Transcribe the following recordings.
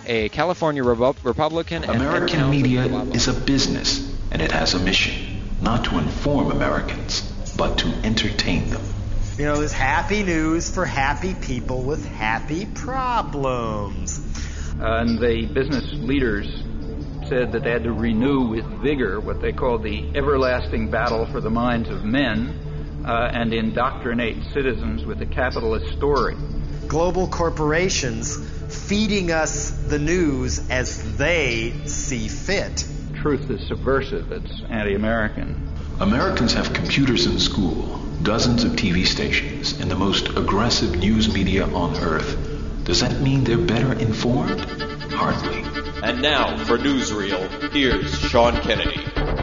a California Republican. American media is a business, and it has a mission, not to inform Americans, but to entertain them. You know, there's happy news for happy people with happy problems. And the business leaders said that they had to renew with vigor what they called the everlasting battle for the minds of men and indoctrinate citizens with the capitalist story. Global corporations feeding us the news as they see fit. Truth is subversive. It's anti-American. Americans have computers in school, dozens of TV stations, and the most aggressive news media on earth. Does that mean they're better informed? Hardly. And now, for Newsreel, here's Sean Kennedy.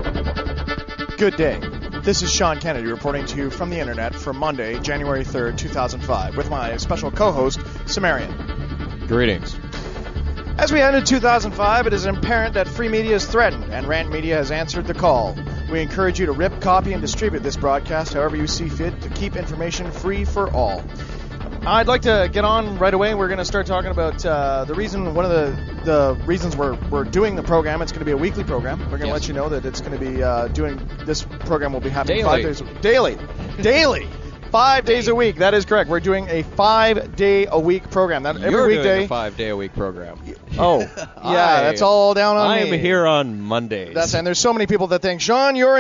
Good day. This is Sean Kennedy reporting to you from the internet for Monday, January 3rd, 2005, with my special co-host, Sumerian. Greetings. As we head into 2005, it is apparent that free media is threatened, and Rant Media has answered the call. We encourage you to rip, copy, and distribute this broadcast however you see fit to keep information free for all. I'd like to get on right away. We're going to start talking about one of the reasons we're doing the program. It's going to be a weekly program. We're going to let you know that it's going to be this program will be happening daily. 5 days daily. 5 days a week. That is correct. We're doing a 5-day-a-week program. That every You're weekday. doing a 5-day-a-week program. Oh, yeah, that's all down on me. I'm here on Mondays. And there's so many people that think, Sean, you're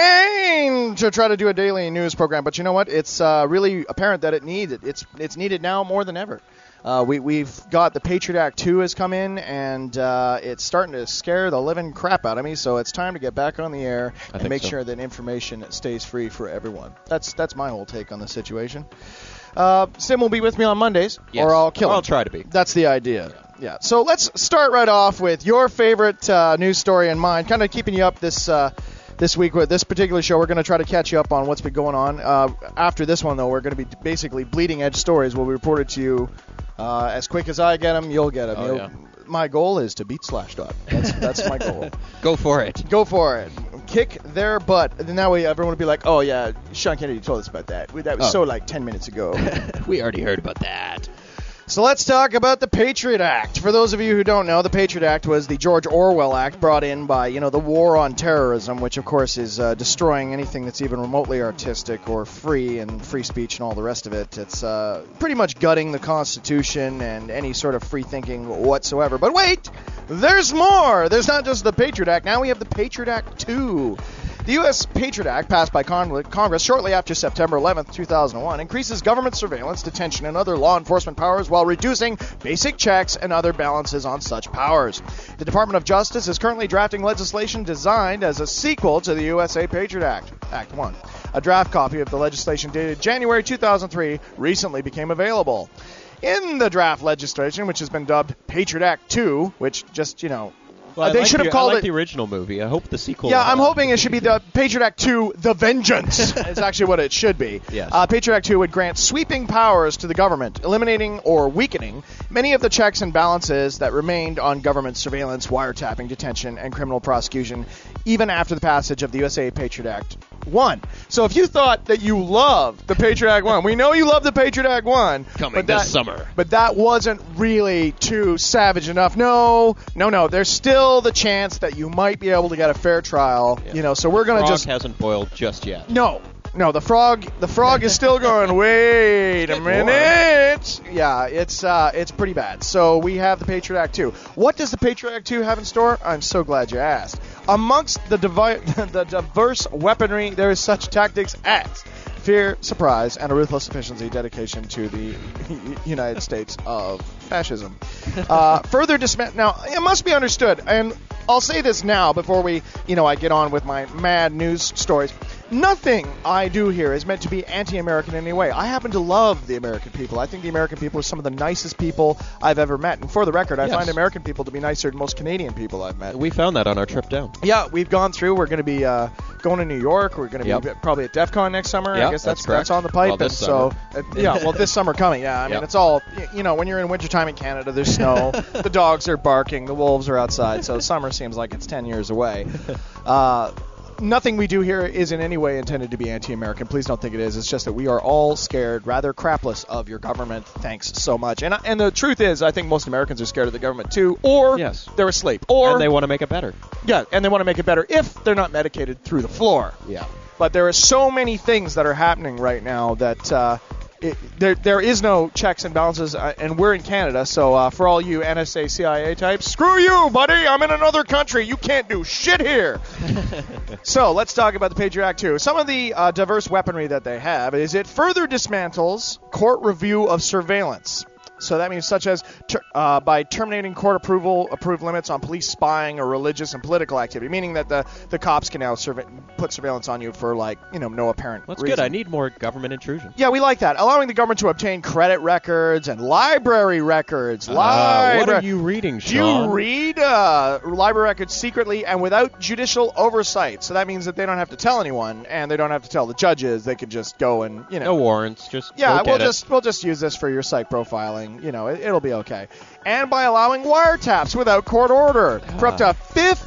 insane to try to do a daily news program. But you know what? It's really apparent that it's needed now more than ever. We've got the Patriot Act 2 has come in, and it's starting to scare the living crap out of me. So it's time to get back on the air and make sure that information stays free for everyone. That's my whole take on the situation. Sim will be with me on Mondays, or I'll kill him. I'll try to be. That's the idea. Yeah. So let's start right off with your favorite news story and mine. Kind of keeping you up this week with this particular show. We're going to try to catch you up on what's been going on. After this one, though, we're going to be basically bleeding edge stories. We'll be reported to you as quick as I get them. You'll get them. My goal is to beat Slashdot. That's my goal. Go for it. Go for it. Kick their butt. And then that way everyone will be like, oh, yeah, Sean Kennedy told us about that. That was so like 10 minutes ago. We already heard about that. So let's talk about the Patriot Act. For those of you who don't know, the Patriot Act was the George Orwell Act brought in by, the war on terrorism, which, of course, is destroying anything that's even remotely artistic or free and free speech and all the rest of it. It's pretty much gutting the Constitution and any sort of free thinking whatsoever. But wait, there's more. There's not just the Patriot Act. Now we have the Patriot Act 2. The U.S. Patriot Act, passed by Congress shortly after September 11, 2001, increases government surveillance, detention, and other law enforcement powers while reducing basic checks and other balances on such powers. The Department of Justice is currently drafting legislation designed as a sequel to the USA Patriot Act, Act 1. A draft copy of the legislation dated January 2003 recently became available. In the draft legislation, which has been dubbed Patriot Act 2, which just, Well, they should have called it the original movie. I hope the sequel. Yeah, I'm hoping it should be the Patriot Act 2, The Vengeance. It's actually what it should be. Yes. Patriot Act 2 would grant sweeping powers to the government, eliminating or weakening many of the checks and balances that remained on government surveillance, wiretapping, detention, and criminal prosecution, even after the passage of the USA Patriot Act 1. So if you thought that you loved the Patriot Act 1, we know you love the Patriot Act 1. Coming this summer. But that wasn't really too savage enough. No. There's still the chance that you might be able to get a fair trial. Yeah. So we're going to just... The frog hasn't boiled just yet. No, the frog is still going, wait a minute. Yeah, it's pretty bad. So we have the Patriot Act 2. What does the Patriot Act 2 have in store? I'm so glad you asked. Amongst the diverse weaponry, there is such tactics as fear, surprise, and a ruthless efficiency dedication to the United States of fascism. Further dismantle. Now, it must be understood, and I'll say this now before I get on with my mad news stories. Nothing I do here is meant to be anti-American in any way. I happen to love the American people. I think the American people are some of the nicest people I've ever met. And for the record, I find American people to be nicer than most Canadian people I've met. We found that on our trip down. Yeah, we've gone through. We're going to be going to New York. We're going to be probably at DEF CON next summer. Yep, I guess that's on the pipe. Well, this summer. This summer coming. Yeah, I mean, it's all, when you're in wintertime in Canada, there's snow. The dogs are barking. The wolves are outside. So summer seems like it's 10 years away. nothing we do here is in any way intended to be anti-American. Please don't think it is. It's just that we are all scared, rather crapless, of your government. Thanks so much. And the truth is, I think most Americans are scared of the government too, or Yes. they're asleep, or And they want to make it better. yeah, and they want to make it better if they're not medicated through the floor. Yeah. But there are so many things that are happening right now that there is no checks and balances, and we're in Canada, so for all you NSA, CIA types, screw you, buddy! I'm in another country. You can't do shit here. So let's talk about the Patriot Act 2. Some of the diverse weaponry that they have is it further dismantles court review of surveillance. So that means such as by terminating court-approved limits on police spying or religious and political activity, meaning that the cops can now put surveillance on you for, no apparent That's reason. good. I need more government intrusion. Yeah, we like that. Allowing the government to obtain credit records and library records. What are you reading, Do you Sean? read library records secretly and without judicial oversight? So that means that they don't have to tell anyone, and they don't have to tell the judges. They could just go and, No warrants. Just yeah, go get it. we'll just use this for your psych profiling. It'll be okay. And by allowing wiretaps without court order for up to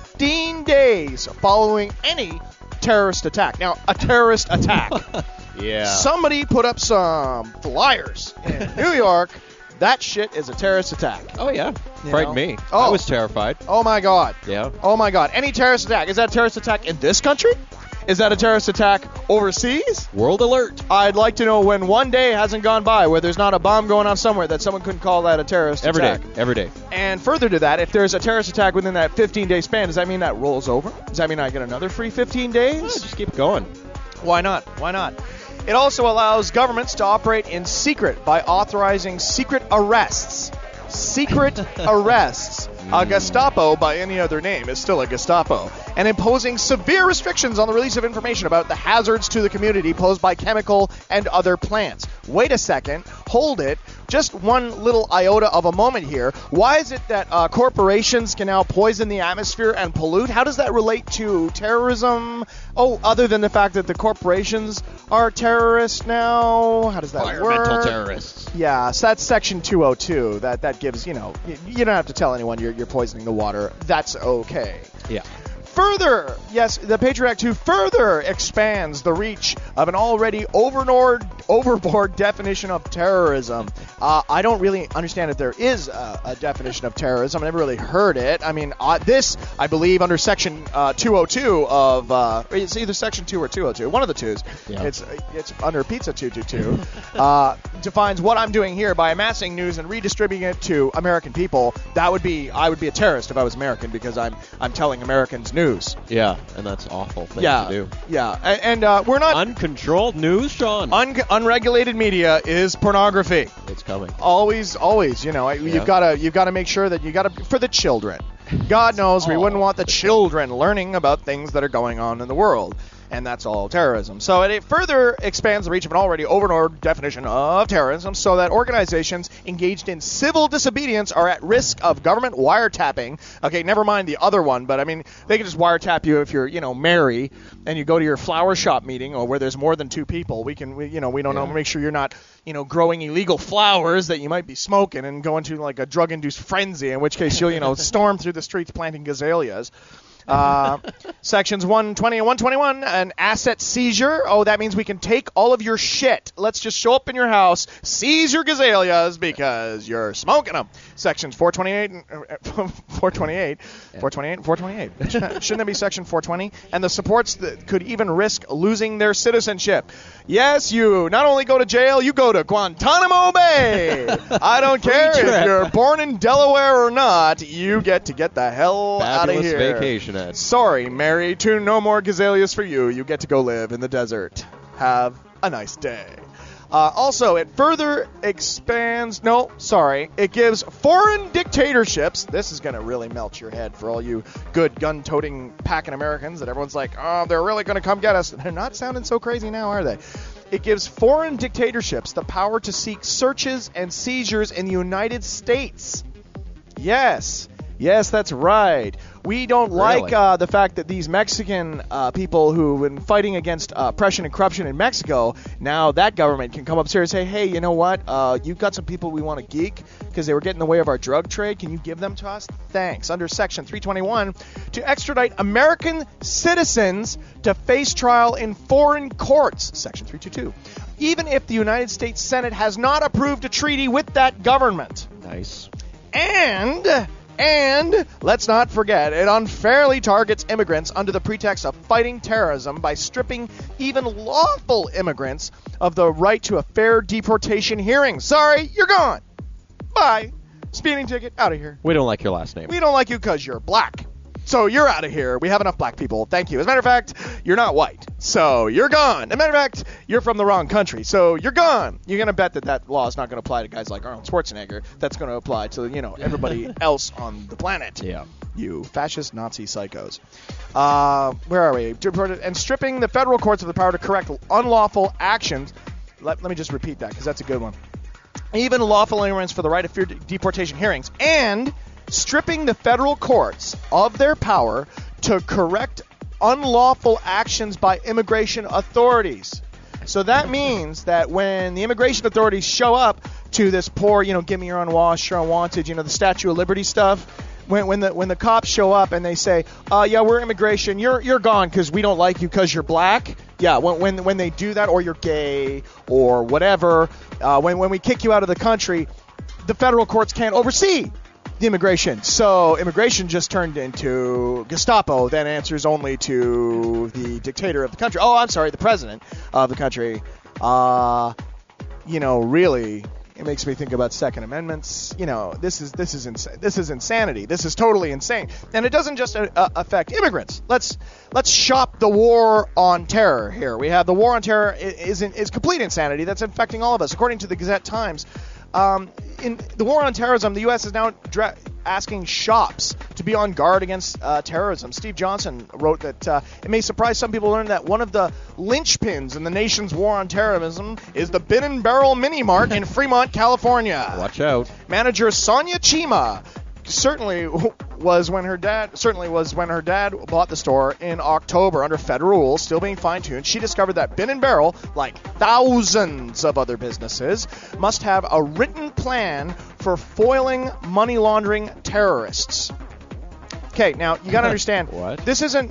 15 days following any terrorist attack. Now, a terrorist attack. Yeah. Somebody put up some flyers in New York. That shit is a terrorist attack. Oh, yeah. You Frightened know? me. Oh. I was terrified. Oh, my God. Yeah. Oh, my God. Any terrorist attack. Is that a terrorist attack in this country? Is that a terrorist attack overseas? World alert. I'd like to know when one day hasn't gone by where there's not a bomb going off somewhere that someone couldn't call that a terrorist attack. Every day. And further to that, if there's a terrorist attack within that 15-day span, does that mean that rolls over? Does that mean I get another free 15 days? Yeah, just keep going. Why not? Why not? It also allows governments to operate in secret by authorizing secret arrests. Secret arrests. A Gestapo, by any other name, is still a Gestapo. And imposing severe restrictions on the release of information about the hazards to the community posed by chemical and other plants. Wait a second. Hold it. Just one little iota of a moment here. Why is it that corporations can now poison the atmosphere and pollute? How does that relate to terrorism? Oh, other than the fact that the corporations are terrorists now? How does that work? Environmental terrorists. Yeah, so that's Section 202. That gives, you don't have to tell anyone you're poisoning the water. That's okay. Yeah. Further, yes, the Patriot Act 2 further expands the reach of an already overboard definition of terrorism. I don't really understand if there is a definition of terrorism. I never really heard it. I mean, this, I believe, under Section 202 of, it's either Section 2 or 202, one of the twos. Yeah. It's under Pizza 222, defines what I'm doing here by amassing news and redistributing it to American people. I would be a terrorist if I was American because I'm telling Americans news. Yeah, and that's awful thing Yeah, to do. yeah, and we're not Uncontrolled news, Sean. unregulated media is pornography. It's coming. Always, you've got to make sure that for the children. God knows we wouldn't want the children learning about things that are going on in the world. And that's all terrorism. So it further expands the reach of an already overboard definition of terrorism so that organizations engaged in civil disobedience are at risk of government wiretapping. Okay, never mind the other one, but I mean, they can just wiretap you if you're, Mary, and you go to your flower shop meeting or where there's more than two people. We don't know, make sure you're not, growing illegal flowers that you might be smoking and go into like a drug-induced frenzy, in which case you'll, storm through the streets planting gazaleas. Sections 120 and 121, an asset seizure. Oh, that means we can take all of your shit. Let's just show up in your house, seize your gazaleas because you're smoking them. Sections 428 and 428. Shouldn't that be section 420? And the supports that could even risk losing their citizenship. Yes, you not only go to jail, you go to Guantanamo Bay. I don't care if you're born in Delaware or not, you get to get the hell out of Fabulous here. vacation, Ed. Sorry, Mary, no more gazaleas for you. You get to go live in the desert. Have a nice day. Also, it further expands... No, sorry. It gives foreign dictatorships... This is going to really melt your head for all you good gun-toting packing Americans that everyone's like, oh, they're really going to come get us. They're not sounding so crazy now, are they? It gives foreign dictatorships the power to seek searches and seizures in the United States. Yes. Yes, that's right. We don't like Really? the fact that these Mexican people who've been fighting against oppression and corruption in Mexico, now that government can come up here and say, hey, you know what? You've got some people we want to geek because they were getting in the way of our drug trade. Can you give them to us? Thanks. Under Section 321, to extradite American citizens to face trial in foreign courts. Section 322. Even if the United States Senate has not approved a treaty with that government. Nice. And let's not forget, it unfairly targets immigrants under the pretext of fighting terrorism by stripping even lawful immigrants of the right to a fair deportation hearing. Sorry, you're gone. Bye. Speeding ticket, out of here. We don't like your last name. We don't like you because you're black. So you're out of here. We have enough black people. Thank you. As a matter of fact, you're not white. So you're gone. As a matter of fact, you're from the wrong country. So you're gone. You're going to bet that law is not going to apply to guys like Arnold Schwarzenegger. That's going to apply to, everybody else on the planet. Yeah. You fascist Nazi psychos. Where are we? And stripping the federal courts of the power to correct unlawful actions. Let me just repeat that because that's a good one. Even lawful immigrants for the right of fair deportation hearings. And stripping the federal courts of their power to correct unlawful actions by immigration authorities. So that means that when the immigration authorities show up to this poor, give me your unwashed, your unwanted, the Statue of Liberty stuff, when the cops show up and they say, yeah, we're immigration, you're gone because we don't like you because you're black. Yeah, when they do that, or you're gay or whatever, when we kick you out of the country, the federal courts can't oversee the immigration. So immigration just turned into Gestapo, then answers only to the dictator of the country. Oh, I'm sorry, the president of the country. Really, it makes me think about Second Amendments. This is insanity. This is totally insane. And it doesn't just affect immigrants. Let's shop the war on terror here. We have the war on terror is complete insanity that's infecting all of us. According to the Gazette Times, in the war on terrorism, the U.S. is now asking shops to be on guard against terrorism. Steve Johnson wrote that it may surprise some people to learn that one of the linchpins in the nation's war on terrorism is the Bin and Barrel Mini Mart in Fremont, California. Watch out. Manager Sonia Chima certainly was when her dad bought the store in October under federal rules, still being fine-tuned. She discovered that Bin and Barrel, like thousands of other businesses, must have a written plan for foiling money laundering terrorists. Okay, now you got to understand. What? This isn't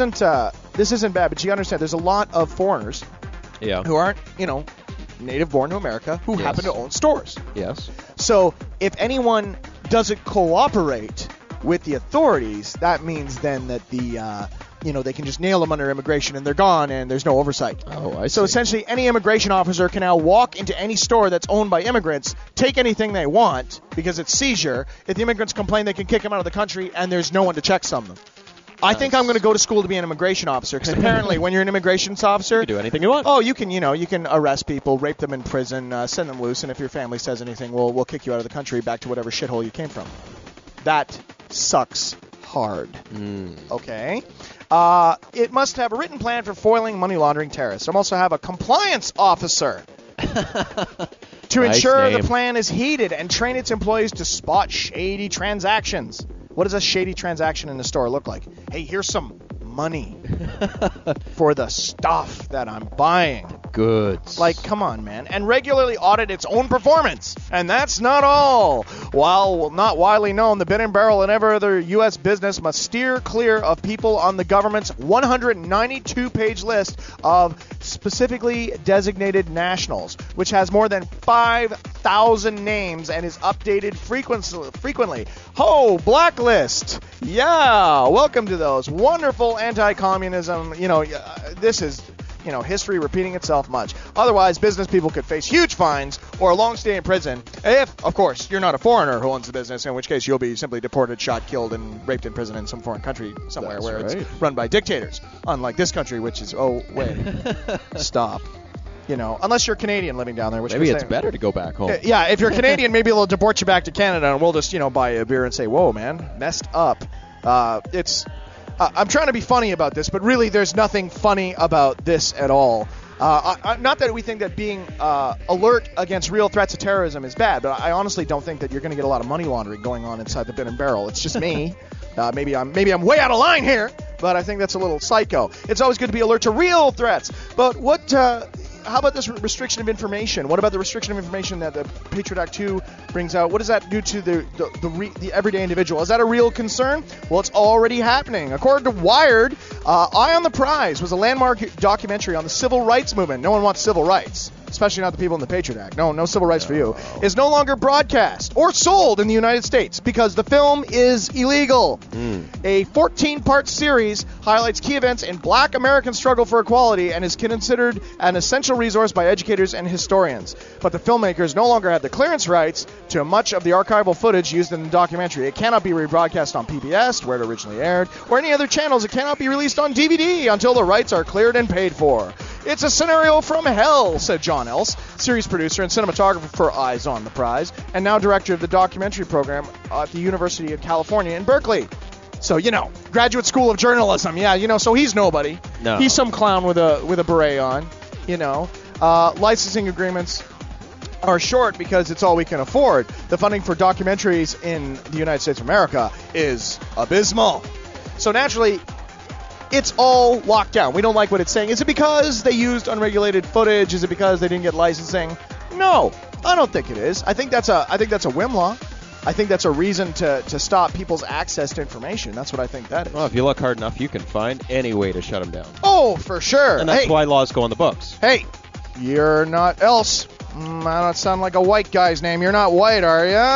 bad, but you got to understand. There's a lot of foreigners, who aren't native born to America who happen to own stores. Yes. So if anyone doesn't cooperate with the authorities, that means then that they can just nail them under immigration and they're gone and there's no oversight. Oh, I see. So essentially any immigration officer can now walk into any store that's owned by immigrants, take anything they want because it's seizure. If the immigrants complain, they can kick them out of the country and there's no one to check some of them. I think I'm going to go to school to be an immigration officer because apparently when you're an immigration officer, you can do anything you want. Oh, you can arrest people, rape them in prison, send them loose, and if your family says anything, we'll kick you out of the country back to whatever shithole you came from. That sucks hard. Okay? It must have a written plan for foiling money laundering terrorists. It must also have a compliance officer to ensure the plan is heeded and train its employees to spot shady transactions. What does a shady transaction in the store look like? Hey, here's some money for the stuff that I'm buying. Goods. Like, come on, man. And regularly audit its own performance. And that's not all. While not widely known, the Bin and Barrel and every other U.S. business must steer clear of people on the government's 192-page list of specifically designated nationals, which has more than 5,000 names and is updated frequently. Ho, blacklist. Yeah, welcome to those. Wonderful anti-communism. This is history repeating itself much. Otherwise, business people could face huge fines or a long stay in prison if, of course, you're not a foreigner who owns the business, in which case you'll be simply deported, shot, killed, and raped in prison in some foreign country somewhere it's run by dictators. Unlike this country, which is, stop. Unless you're Canadian living down there. Which maybe it's better to go back home. Yeah, if you're Canadian, maybe they'll deport you back to Canada, and we'll just, buy a beer and say, whoa, man, messed up. I'm trying to be funny about this, but really there's nothing funny about this at all. Not that we think that being alert against real threats of terrorism is bad, but I honestly don't think that you're going to get a lot of money laundering going on inside the bin and barrel. It's just me. Maybe I'm way out of line here, but I think that's a little psycho. It's always good to be alert to real threats. But what? How about this restriction of information? What about the restriction of information that the Patriot Act 2 brings out? What does that do to the everyday individual? Is that a real concern? Well, it's already happening. According to Wired, Eye on the Prize was a landmark documentary on the civil rights movement. No one wants civil rights, especially not the people in the Patriot Act. No civil rights for you. Is no longer broadcast or sold in the United States because the film is illegal. A 14-part series highlights key events in Black American struggle for equality and is considered an essential resource by educators and historians. But the filmmakers no longer have the clearance rights to much of the archival footage used in the documentary. It cannot be rebroadcast on PBS, where it originally aired, or any other channels. It cannot be released on DVD until the rights are cleared and paid for. It's a scenario from hell, said John Else, series producer and cinematographer for Eyes on the Prize, and now director of the documentary program at the University of California in Berkeley. So, Graduate School of Journalism. Yeah, so he's nobody. No. He's some clown with a beret on, Licensing agreements are short because it's all we can afford. The funding for documentaries in the United States of America is abysmal. So naturally, it's all locked down. We don't like what it's saying. Is it because they used unregulated footage? Is it because they didn't get licensing? No, I don't think it is. I think that's a whim law. I think that's a reason to stop people's access to information. That's what I think that is. Well, if you look hard enough, you can find any way to shut them down. Oh, for sure. And that's why laws go on the books. Hey, you're not Else. I don't sound like a white guy's name. You're not white, are you?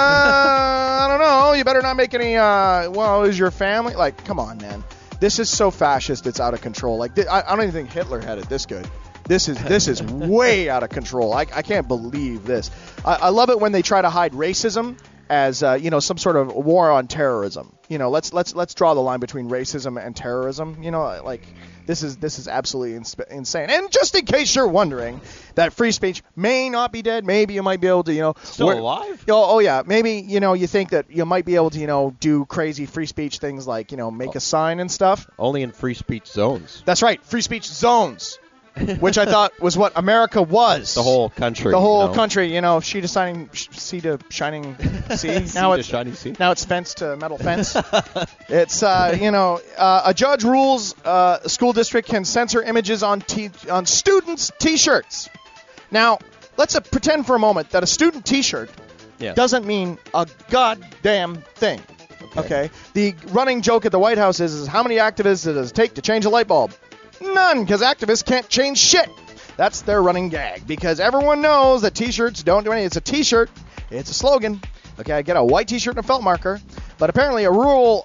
I don't know. You better not make any, is your family? Like, come on, man. This is so fascist, it's out of control. Like, I don't even think Hitler had it this good. This is way out of control. I can't believe this. I love it when they try to hide racism as some sort of war on terrorism. Let's draw the line between racism and terrorism. This is absolutely insane. And just in case you're wondering, that free speech may not be dead. Maybe you might be able to, still alive? Oh yeah. Maybe, you think that you might be able to, do crazy free speech things like, make a sign and stuff. Only in free speech zones. That's right. Free speech zones. Which I thought was what America was. The whole country. The whole country, sea to shining sea. Now it's fence to metal fence. It's a judge rules a school district can censor images on students' T-shirts. Now let's pretend for a moment that a student T-shirt doesn't mean a goddamn thing. Okay. The running joke at the White House is how many activists does it take to change a light bulb? None, because activists can't change shit. That's their running gag, because everyone knows that T-shirts don't do anything. It's a T-shirt. It's a slogan. Okay, I get a white T-shirt and a felt marker. But apparently a rural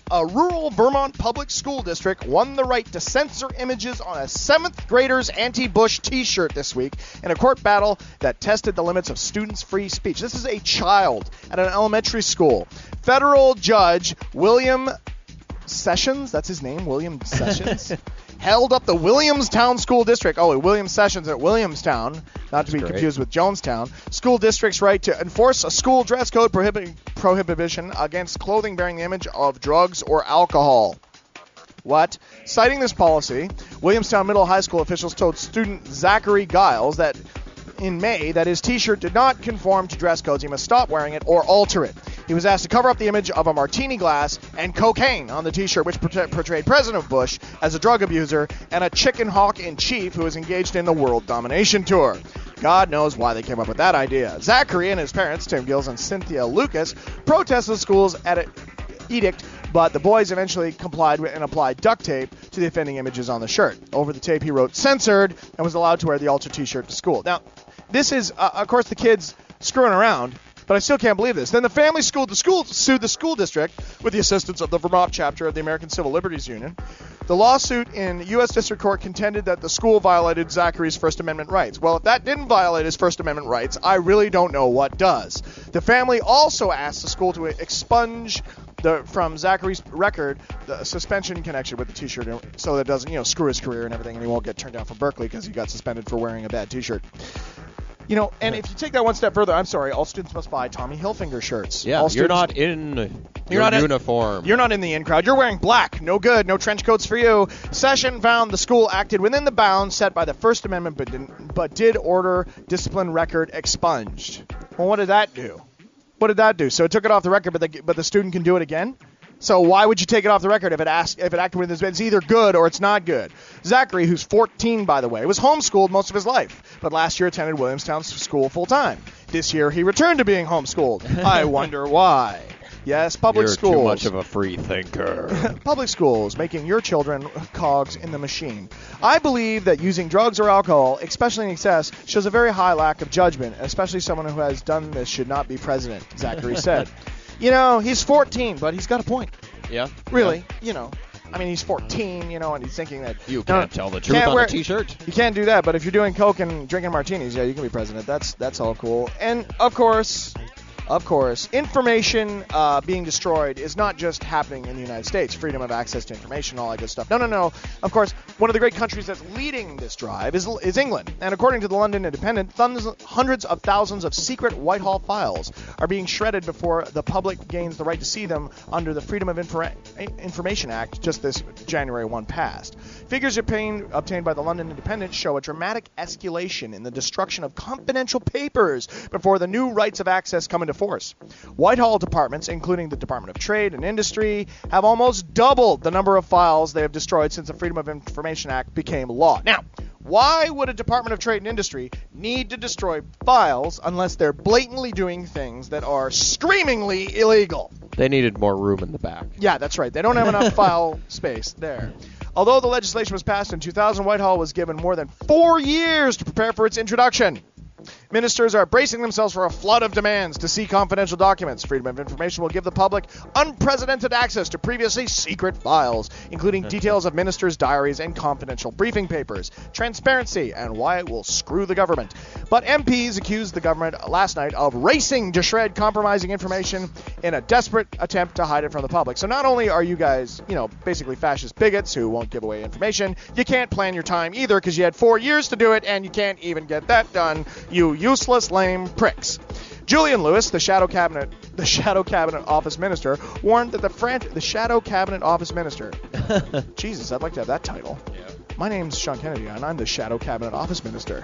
Vermont public school district won the right to censor images on a 7th grader's anti-Bush T-shirt this week in a court battle that tested the limits of students' free speech. This is a child at an elementary school. Federal Judge William Sessions, that's his name, William Sessions, held up the Williamstown School District. Oh, William Sessions at Williamstown, not to be confused with Jonestown. School district's right to enforce a school dress code prohibition against clothing bearing the image of drugs or alcohol. What? Citing this policy, Williamstown Middle High School officials told student Zachary Giles that in May that his T-shirt did not conform to dress codes. He must stop wearing it or alter it. He was asked to cover up the image of a martini glass and cocaine on the T-shirt, which portrayed President Bush as a drug abuser and a chicken hawk in chief who was engaged in the world domination tour. God knows why they came up with that idea. Zachary and his parents, Tim Gills and Cynthia Lucas, protested the school's edict, but the boys eventually complied and applied duct tape to the offending images on the shirt. Over the tape, he wrote "censored" and was allowed to wear the altered T-shirt to school. Now, this is, of course, the kids screwing around, but I still can't believe this. Then the family sued the school district with the assistance of the Vermont chapter of the American Civil Liberties Union. The lawsuit in U.S. District Court contended that the school violated Zachary's First Amendment rights. Well, if that didn't violate his First Amendment rights, I really don't know what does. The family also asked the school to expunge from Zachary's record the suspension connection with the T-shirt, so that it doesn't, screw his career and everything, and he won't get turned down from Berkeley because he got suspended for wearing a bad T-shirt. You know, and if you take that one step further, I'm sorry, all students must buy Tommy Hilfiger shirts. Yeah, all you're students, not in your not in- uniform. You're not in the in crowd. You're wearing black. No good. No trench coats for you. Session found the school acted within the bounds set by the First Amendment, but did order discipline record expunged. Well, what did that do? What did that do? So it took it off the record, but the student can do it again? So why would you take it off the record if it acted within this? It's either good or it's not good. Zachary, who's 14, by the way, was homeschooled most of his life, but last year attended Williamstown School full-time. This year he returned to being homeschooled. I wonder why. Yes, public You're schools. too much of a free thinker. Public schools, making your children cogs in the machine. I believe that using drugs or alcohol, especially in excess, shows a very high lack of judgment, especially someone who has done this should not be president, Zachary said. You know, he's 14, but he's got a point. Yeah. Really, Yeah. you know. I mean, he's 14, you know, and he's thinking that... You can't tell the truth can't on wear- a T-shirt. You can't do that, but if you're doing coke and drinking martinis, yeah, you can be president. That's all cool. And, of course, information being destroyed is not just happening in the United States. Freedom of access to information, all that good stuff. No. Of course, one of the great countries that's leading this drive is England. And according to the London Independent, hundreds of thousands of secret Whitehall files are being shredded before the public gains the right to see them under the Freedom of Information Act just this January 1 passed. Figures obtained by the London Independent show a dramatic escalation in the destruction of confidential papers before the new rights of access come into force. Whitehall departments, including the Department of Trade and Industry, have almost doubled the number of files they have destroyed since the Freedom of Information Act became law. Now, why would a Department of Trade and Industry need to destroy files unless they're blatantly doing things that are screamingly illegal? They needed more room in the back. Yeah, that's right. They don't have enough file space there. Although the legislation was passed in 2000, Whitehall was given more than 4 years to prepare for its introduction. Ministers are bracing themselves for a flood of demands to see confidential documents. Freedom of Information will give the public unprecedented access to previously secret files, including details of ministers' diaries and confidential briefing papers, transparency, and why it will screw the government. But MPs accused the government last night of racing to shred compromising information in a desperate attempt to hide it from the public. So not only are you guys, basically fascist bigots who won't give away information, you can't plan your time either because you had 4 years to do it and you can't even get that done. You useless, lame pricks. Julian Lewis, the Shadow Cabinet Office Minister, warned that the Shadow Cabinet Office Minister. Jesus, I'd like to have that title. Yeah. My name's Sean Kennedy, and I'm the Shadow Cabinet Office Minister.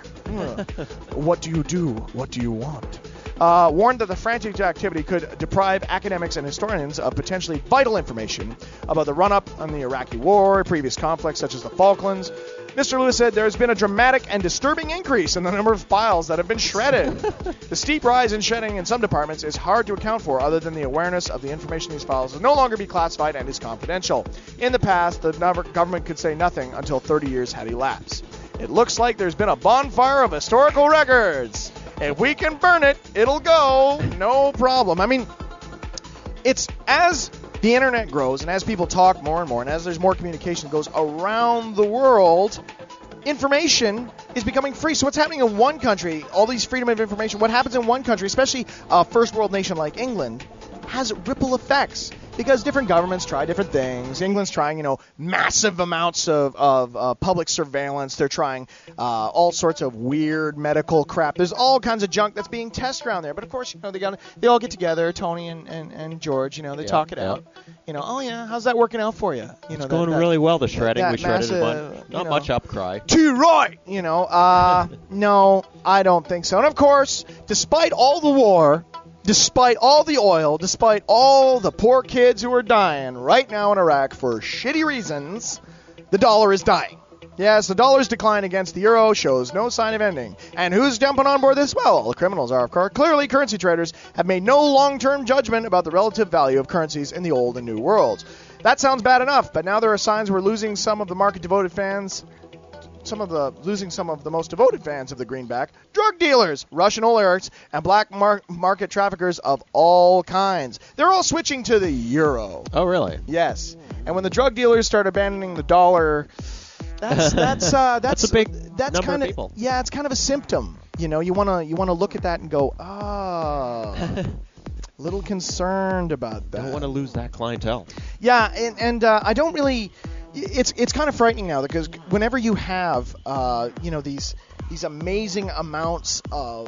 What do you do? What do you want? Warned that the frantic activity could deprive academics and historians of potentially vital information about the run-up on the Iraqi war, previous conflicts such as the Falklands. Mr. Lewis said there has been a dramatic and disturbing increase in the number of files that have been shredded. The steep rise in shredding in some departments is hard to account for other than the awareness of the information in these files will no longer be classified and is confidential. In the past, the government could say nothing until 30 years had elapsed. It looks like there's been a bonfire of historical records. If we can burn it, it'll go. No problem. I mean, it's as the internet grows and as people talk more and more and as there's more communication that goes around the world, information is becoming free. So what's happening in one country, all these freedom of information, what happens in one country, especially a first world nation like England, has ripple effects because different governments try different things. England's trying, massive amounts of public surveillance. They're trying all sorts of weird medical crap. There's all kinds of junk that's being tested around there. But of course, they all get together, Tony and George. They talk it out. Oh yeah, how's that working out for you? It's going really well. The shredding, we shredded a bunch. Not much upcry. Too right. No, I don't think so. And of course, despite all the war, despite all the oil, despite all the poor kids who are dying right now in Iraq for shitty reasons, the dollar is dying. Yes, the dollar's decline against the euro shows no sign of ending. And who's jumping on board this? Well, the criminals are, of course. Clearly, currency traders have made no long-term judgment about the relative value of currencies in the old and new worlds. That sounds bad enough, but now there are signs we're losing some of the market-devoted fans. Losing some of the most devoted fans of the greenback, drug dealers, Russian oligarchs, and black market traffickers of all kinds. They're all switching to the euro. Oh, really? Yes. And when the drug dealers start abandoning the dollar, that's a big number of people. Yeah, it's kind of a symptom. You wanna look at that and go, little concerned about that. Don't want to lose that clientele. Yeah, and I don't really. It's kind of frightening now because whenever you have these these amazing amounts of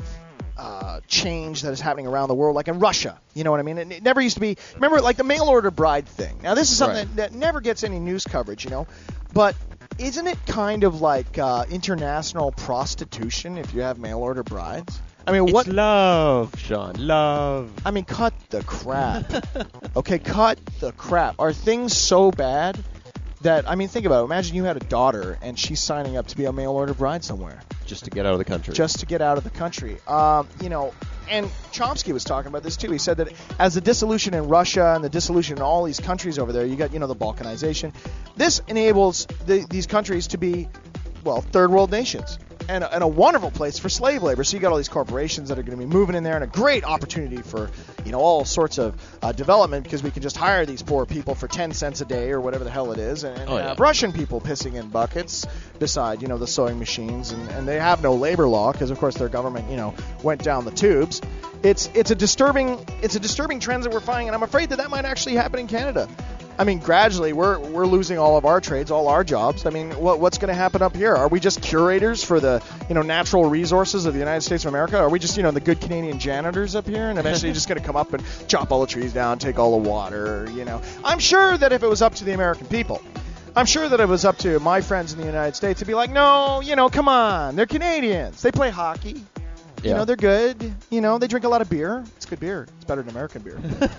change that is happening around the world, like in Russia. You know what I mean? It never used to be. Remember, like the mail order bride thing. Now, this is something that never gets any news coverage, you know. But isn't it kind of like international prostitution if you have mail order brides? I mean, it's love, Sean. Love. I mean, cut the crap. Okay, cut the crap. Are things so bad that, I mean, think about it. Imagine you had a daughter and she's signing up to be a mail order bride somewhere. Just to get out of the country. Just to get out of the country. You know, and Chomsky was talking about this too. He said that as the dissolution in Russia and the dissolution in all these countries over there, you got, you know, the Balkanization. This enables these countries to be, well, third world nations. And a wonderful place for slave labor. So you got all these corporations that are going to be moving in there, and a great opportunity for, you know, all sorts of development, because we can just hire these poor people for 10 cents a day or whatever the hell it is, and have Russian people pissing in buckets beside, you know, the sewing machines, and they have no labor law because, of course, their government, you know, went down the tubes. It's a disturbing trend that we're finding, and I'm afraid that might actually happen in Canada. I mean, gradually we're losing all of our trades, all our jobs. I mean, what's going to happen up here? Are we just curators for the, you know, natural resources of the United States of America? Are we just, you know, the good Canadian janitors up here, and eventually just going to come up and chop all the trees down, take all the water? You know, I'm sure that if it was up to the American people, I'm sure that if it was up to my friends in the United States, it'd be like, no, you know, come on, they're Canadians. They play hockey. You know, they're good. You know, they drink a lot of beer. It's good beer. It's better than American beer.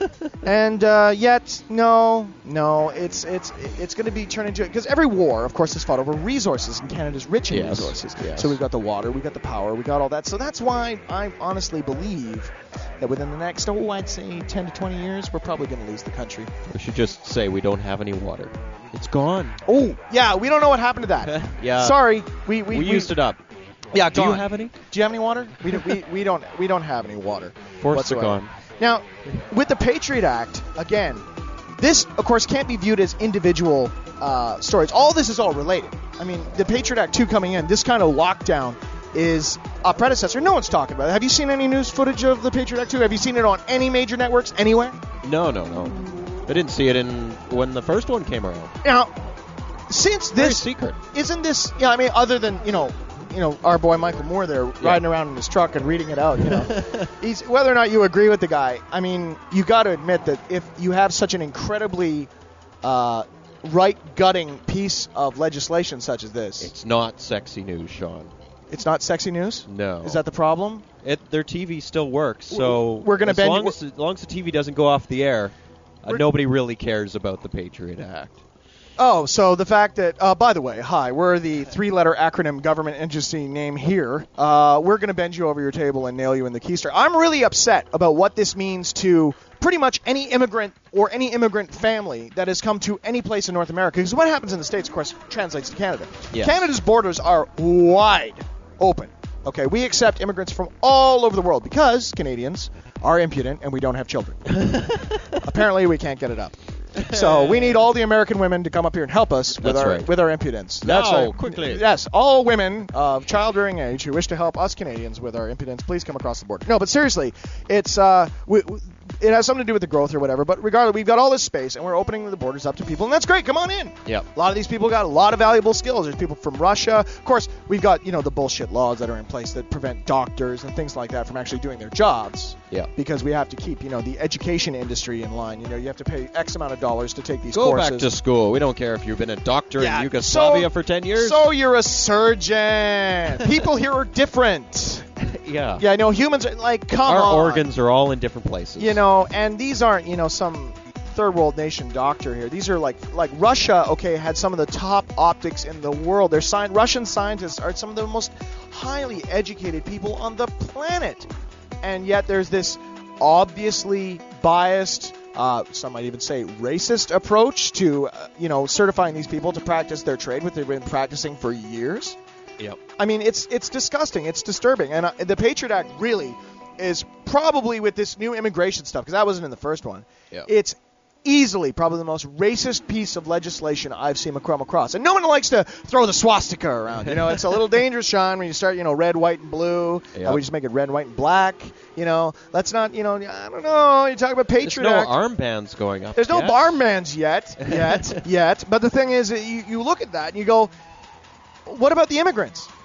And yet, no, it's going to be turned into it. Because every war, of course, is fought over resources, and Canada's rich in resources. Yes. So we've got the water, we've got the power, we've got all that. So that's why I honestly believe that within the next, I'd say 10 to 20 years, we're probably going to lose the country. We should just say we don't have any water. It's gone. Oh, yeah, we don't know what happened to that. Yeah. Sorry. We used it up. Yeah, do you have any? Do you have any water? We don't have any water. Forced to gone. Now, with the Patriot Act, again, this of course can't be viewed as individual stories. All this is all related. I mean, the Patriot Act 2 coming in, this kind of lockdown is a predecessor. No one's talking about it. Have you seen any news footage of the Patriot Act 2? Have you seen it on any major networks anywhere? No. I didn't see it when the first one came around. Now, since this very secret, isn't this? Yeah, I mean, other than you know, our boy Michael Moore there riding around in his truck and reading it out, you know. Whether or not you agree with the guy, I mean, you got to admit that if you have such an incredibly right-gutting piece of legislation such as this. It's not sexy news, Sean. It's not sexy news? No. Is that the problem? Their TV still works, so we're gonna as long as the TV doesn't go off the air, nobody really cares about the Patriot Act. Oh, so the fact that, by the way, hi, we're the three-letter acronym government agency name here. We're going to bend you over your table and nail you in the keister. I'm really upset about what this means to pretty much any immigrant or any immigrant family that has come to any place in North America. Because what happens in the States, of course, translates to Canada. Yes. Canada's borders are wide open. Okay, we accept immigrants from all over the world because Canadians are impudent and we don't have children. Apparently, we can't get it up. So we need all the American women to come up here and help us with our impudence. That's right. Quickly. Yes, all women of childbearing age who wish to help us Canadians with our impudence, please come across the border. No, but seriously, it's it has something to do with the growth or whatever. But regardless, we've got all this space and we're opening the borders up to people, and that's great. Come on in. Yep. A lot of these people got a lot of valuable skills. There's people from Russia. Of course, we've got the bullshit laws that are in place that prevent doctors and things like that from actually doing their jobs. Yeah. Because we have to keep the education industry in line. You have to pay X amount of dollars to take these courses. Go back to school. We don't care if you've been a doctor in Yugoslavia for 10 years. So you're a surgeon. People here are different. Yeah. Yeah, I know humans are like, come on. Our organs are all in different places. And these aren't, some third world nation doctor here. These are like Russia, had some of the top optics in the world. Russian scientists are some of the most highly educated people on the planet. And yet there's this obviously biased, some might even say racist approach to, certifying these people to practice their trade, which they've been practicing for years. Yep. I mean, it's disgusting. It's disturbing. And the Patriot Act really is probably, with this new immigration stuff, because that wasn't in the first one, it's easily probably the most racist piece of legislation I've seen come across. And no one likes to throw the swastika around. It's a little dangerous, Sean, when you start, red, white, and blue. Yep. We just make it red, white, and black. Let's not, I don't know. You talk about Patriot Act. There's no armbands going up. There's no armbands yet. But the thing is, you look at that and you go, what about the immigrants?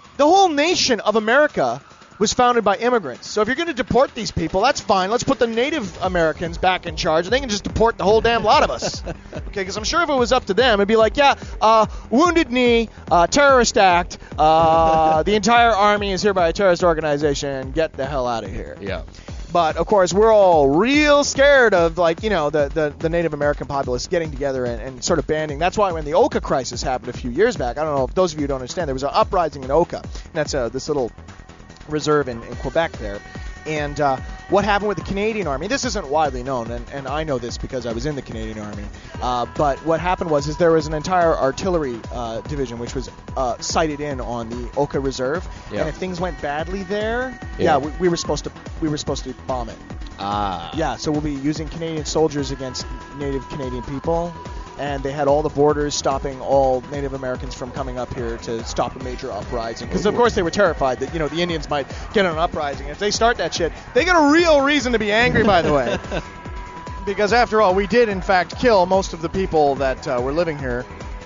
the whole nation of America was founded by immigrants. So if you're going to deport these people, that's fine. Let's put the Native Americans back in charge, and they can just deport the whole damn lot of us. Okay, because I'm sure if it was up to them, it'd be like, Wounded Knee, terrorist act, the entire army is hereby a terrorist organization, get the hell out of here. Yeah. But, of course, we're all real scared of, the Native American populace getting together and sort of banding. That's why when the Oka crisis happened a few years back, I don't know if those of you who don't understand, there was an uprising in Oka. And that's this little reserve in Quebec there. And what happened with the Canadian Army, this isn't widely known, and I know this because I was in the Canadian Army, but what happened was there was an entire artillery division which was sighted in on the Oka Reserve, and if things went badly there, we were supposed to bomb it. Yeah, so we'll be using Canadian soldiers against Native Canadian people. And they had all the borders stopping all Native Americans from coming up here to stop a major uprising. Because, of course, they were terrified that, the Indians might get an uprising. If they start that shit, they get a real reason to be angry, by the way. Because, after all, we did, in fact, kill most of the people that were living here.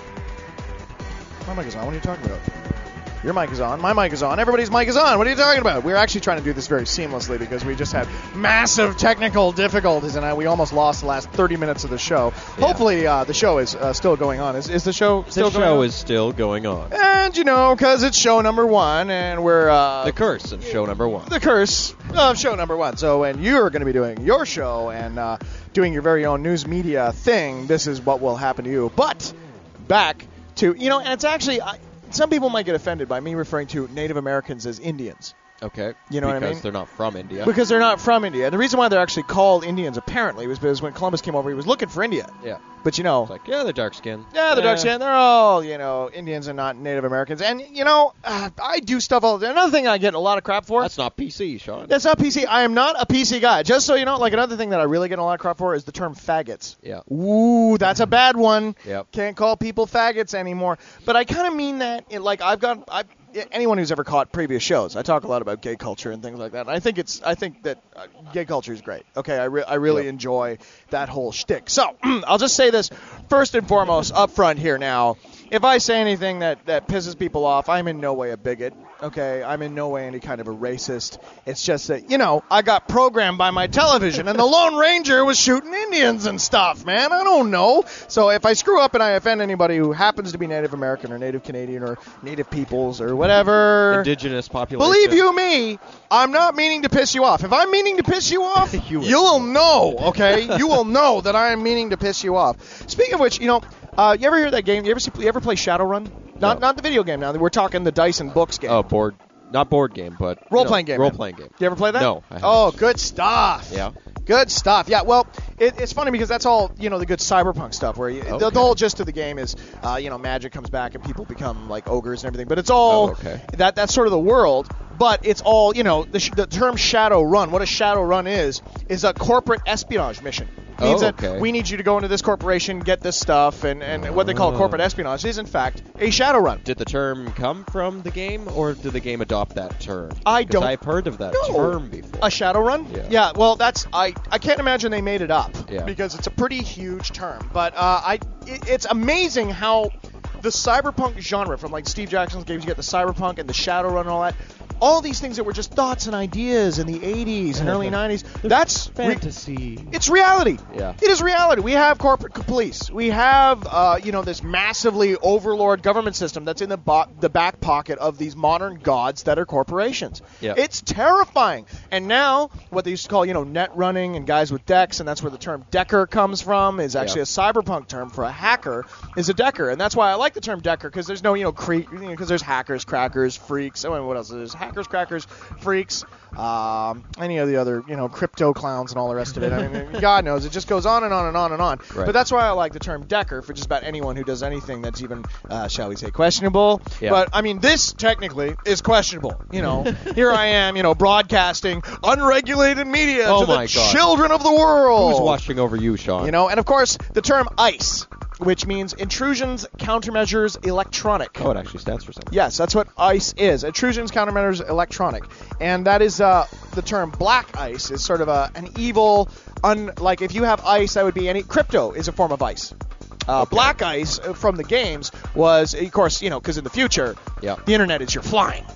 My mic is on. What are you talking about? Your mic is on. My mic is on. Everybody's mic is on. What are you talking about? We're actually trying to do this very seamlessly because we just had massive technical difficulties, and we almost lost the last 30 minutes of the show. Yeah. Hopefully, the show is still going on. Is the show still going on? The show is still going on. And, because it's show number 1, and we're... the curse of show number 1. The curse of show number 1. So when you're going to be doing your show and doing your very own news media thing, this is what will happen to you. But back to... and it's actually... some people might get offended by me referring to Native Americans as Indians. Okay. You know what I mean? Because they're not from India. Because they're not from India. And the reason why they're actually called Indians, apparently, was because when Columbus came over, he was looking for India. Yeah. But, It's like, they're dark skinned. Yeah, they're dark skinned. They're all, Indians and not Native Americans. And, I do stuff all the time. Another thing I get a lot of crap for. That's not PC, Sean. That's not PC. I am not a PC guy. Just so you know, another thing that I really get a lot of crap for is the term faggots. Yeah. Ooh, that's a bad one. Yep. Can't call people faggots anymore. But I kind of mean that, anyone who's ever caught previous shows, I talk a lot about gay culture and things like that. And I think that gay culture is great. Okay, I really enjoy that whole shtick. So I'll just say this first and foremost up front here now. If I say anything that pisses people off, I'm in no way a bigot. Okay, I'm in no way any kind of a racist. It's just that, I got programmed by my television, and the Lone Ranger was shooting Indians and stuff, man. I don't know. So if I screw up and I offend anybody who happens to be Native American or Native Canadian or Native peoples or whatever, indigenous population, believe you me, I'm not meaning to piss you off. If I'm meaning to piss you off, you will know, okay? You will know that I am meaning to piss you off. Speaking of which, you ever hear that game? You ever play Shadowrun? Not the video game now. We're talking the dice and books game. Oh, not board game, but role-playing game. Role-playing game. You ever play that? No, I haven't. Oh, good stuff. Yeah. Good stuff. Yeah, well, it's funny because that's all, the good cyberpunk stuff where the whole gist of the game is, magic comes back and people become like ogres and everything. But it's all, that's sort of the world. But it's all, the term Shadowrun, what a Shadowrun is a corporate espionage mission. It means that we need you to go into this corporation, get this stuff, and what they call corporate espionage is, in fact, a Shadowrun. Did the term come from the game, or did the game adopt that term? I've heard of that term before. A Shadowrun? Yeah, well, I can't imagine they made it up, yeah, because it's a pretty huge term. But it's amazing how the cyberpunk genre, from like Steve Jackson's games, you get the cyberpunk and the Shadowrun and all that, all these things that were just thoughts and ideas in the 80s and early 90s, that's fantasy. It's reality. Yeah. It is reality. We have corporate police. We have, this massively overlord government system that's in the back pocket of these modern gods that are corporations. Yeah. It's terrifying. And now, what they used to call, net running and guys with decks, and that's where the term decker comes from, is actually a cyberpunk term for a hacker, is a decker. And that's why I like the term decker, because there's no, because there's hackers, crackers, freaks. I mean, what else? There's hackers, crackers, freaks, any of the other, crypto clowns and all the rest of it. I mean, God knows, it just goes on and on and on and on. Right. But that's why I like the term decker for just about anyone who does anything that's even, shall we say, questionable. Yeah. But, I mean, this technically is questionable. Here I am, broadcasting unregulated media to the children of the world. Who's watching over you, Sean? And of course, the term ICE, which means Intrusions, Countermeasures, Electronic. Oh, it actually stands for something. Yes, that's what ICE is. Intrusions, Countermeasures, Electronic. And that is the term Black ICE is sort of an evil, like if you have ICE, that would be crypto is a form of ICE. Black ICE from the games was, of course, because in the future, the internet is your flying.